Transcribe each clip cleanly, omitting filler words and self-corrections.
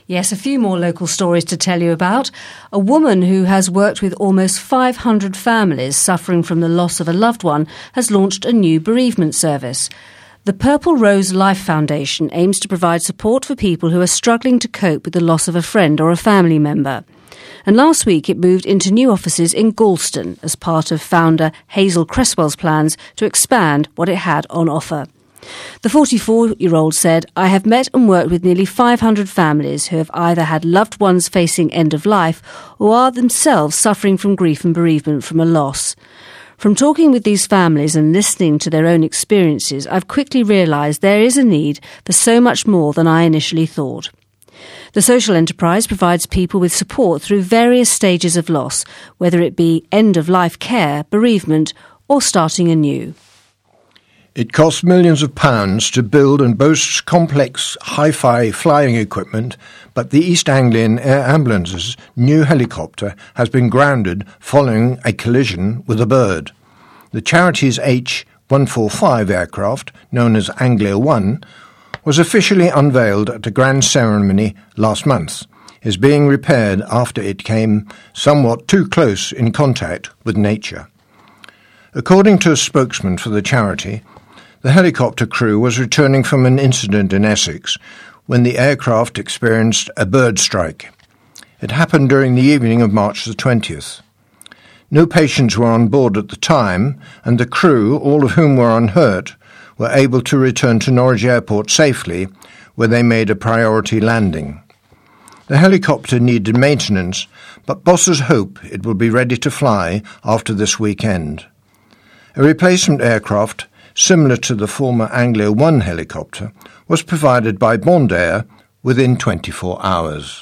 Yes, a few more local stories to tell you about. A woman who has worked with almost 500 families suffering from the loss of a loved one has launched a new bereavement service. The Purple Rose Life Foundation aims to provide support for people who are struggling to cope with the loss of a friend or a family member. And last week it moved into new offices in Galston as part of founder Hazel Cresswell's plans to expand what it had on offer. The 44-year-old said, "I have met and worked with nearly 500 families who have either had loved ones facing end of life or are themselves suffering from grief and bereavement from a loss. From talking with these families and listening to their own experiences, I've quickly realised there is a need for so much more than I initially thought." The social enterprise provides people with support through various stages of loss, whether it be end-of-life care, bereavement or starting anew. It costs millions of pounds to build and boasts complex hi-fi flying equipment, but the East Anglian Air Ambulance's new helicopter has been grounded following a collision with a bird. The charity's H145 aircraft, known as Anglia 1, was officially unveiled at a grand ceremony last month, is being repaired after it came somewhat too close in contact with nature. According to a spokesman for the charity, the helicopter crew was returning from an incident in Essex when the aircraft experienced a bird strike. It happened during the evening of March the 20th. No patients were on board at the time, and the crew, all of whom were unhurt, were able to return to Norwich Airport safely, where they made a priority landing. The helicopter needed maintenance, but bosses hope it will be ready to fly after this weekend. A replacement aircraft, similar to the former Anglia 1 helicopter, was provided by Bond Air within 24 hours.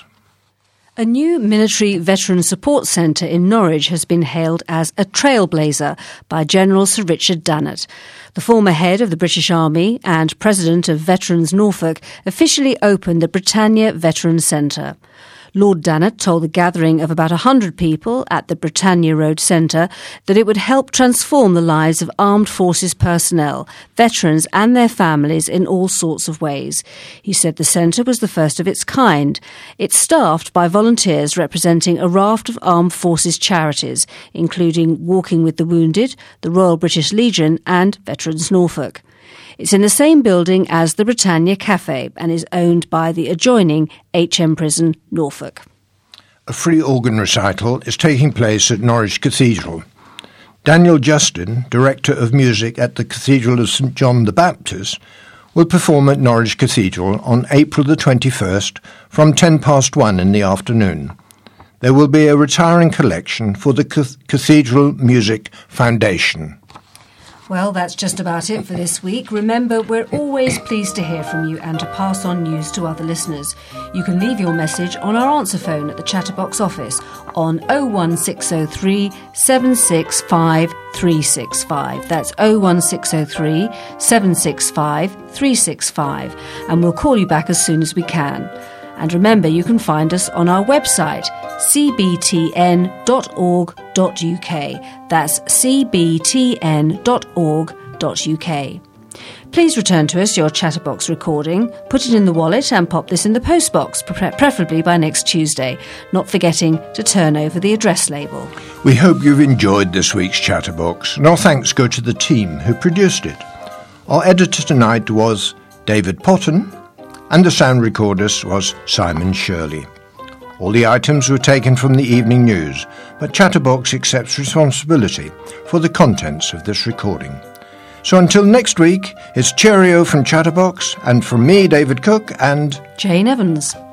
A new military veteran support centre in Norwich has been hailed as a trailblazer by General Sir Richard Dannatt. The former head of the British Army and president of Veterans Norfolk officially opened the Britannia Veterans Centre. Lord Dannatt told the gathering of about 100 people at the Britannia Road Centre that it would help transform the lives of armed forces personnel, veterans and their families in all sorts of ways. He said the centre was the first of its kind. It's staffed by volunteers representing a raft of armed forces charities, including Walking with the Wounded, the Royal British Legion and Veterans Norfolk. It's in the same building as the Britannia Cafe and is owned by the adjoining HM Prison, Norfolk. A free organ recital is taking place at Norwich Cathedral. Daniel Justin, Director of Music at the Cathedral of St John the Baptist, will perform at Norwich Cathedral on April the 21st from 1:10 in the afternoon. There will be a retiring collection for the Cathedral Music Foundation. Well, that's just about it for this week. Remember, we're always pleased to hear from you and to pass on news to other listeners. You can leave your message on our answer phone at the Chatterbox office on 01603 765 365. That's 01603 765 365. And we'll call you back as soon as we can. And remember, you can find us on our website, cbtn.org.uk. That's cbtn.org.uk. Please return to us your Chatterbox recording, put it in the wallet and pop this in the postbox, preferably by next Tuesday, not forgetting to turn over the address label. We hope you've enjoyed this week's Chatterbox, and our thanks go to the team who produced it. Our editor tonight was David Potton, and the sound recordist was Simon Shirley. All the items were taken from the evening news, but Chatterbox accepts responsibility for the contents of this recording. So until next week, it's cheerio from Chatterbox, and from me, David Cook, and Jane Evans.